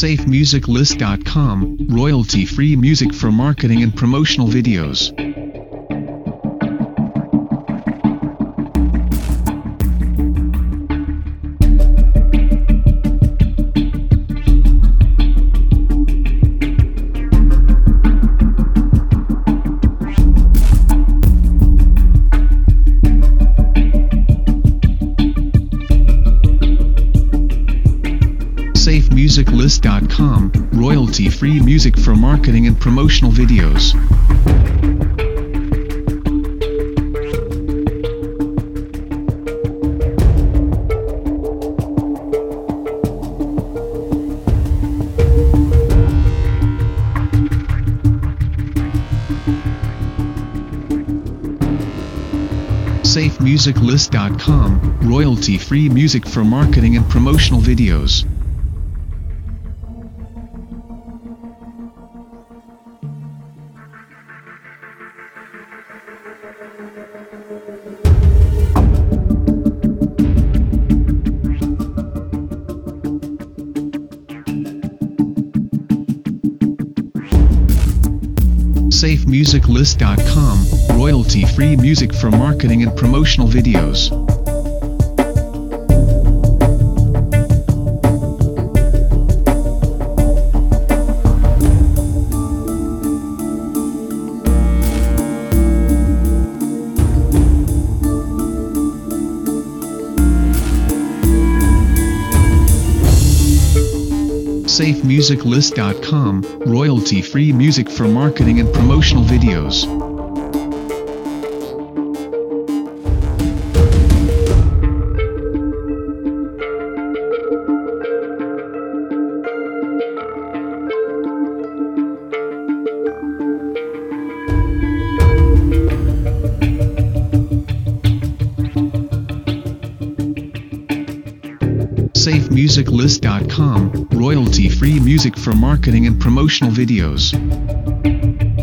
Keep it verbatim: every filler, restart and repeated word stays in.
safe music list dot com, royalty-free music for marketing and promotional videos. safe music list dot com, royalty-free music for marketing and promotional videos. safe music list dot com, royalty-free music for marketing and promotional videos. safe music list dot com, royalty-free music for marketing and promotional videos. safe music list dot com, royalty-free music for marketing and promotional videos. safe music list dot com, royalty-free music for marketing and promotional videos.